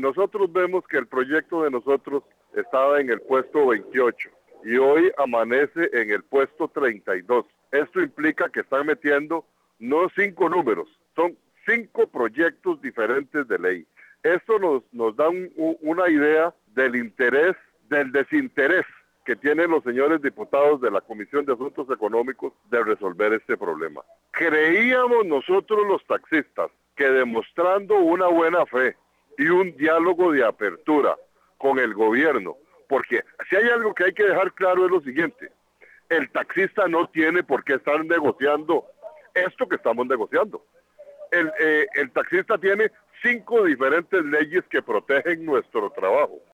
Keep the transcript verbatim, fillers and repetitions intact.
nosotros vemos que el proyecto de nosotros estaba en el puesto veintiocho y hoy amanece en el puesto treinta y dos. Esto implica que están metiendo no cinco números, son cinco proyectos diferentes de ley. Esto nos, nos da un, un, una idea del interés, del desinterés que tienen los señores diputados de la Comisión de Asuntos Económicos de resolver este problema. Creíamos nosotros los taxistas que demostrando una buena fe y un diálogo de apertura con el gobierno, porque si hay algo que hay que dejar claro es lo siguiente: el taxista no tiene por qué estar negociando esto que estamos negociando. El, eh, el taxista tiene cinco diferentes leyes que protegen nuestro trabajo.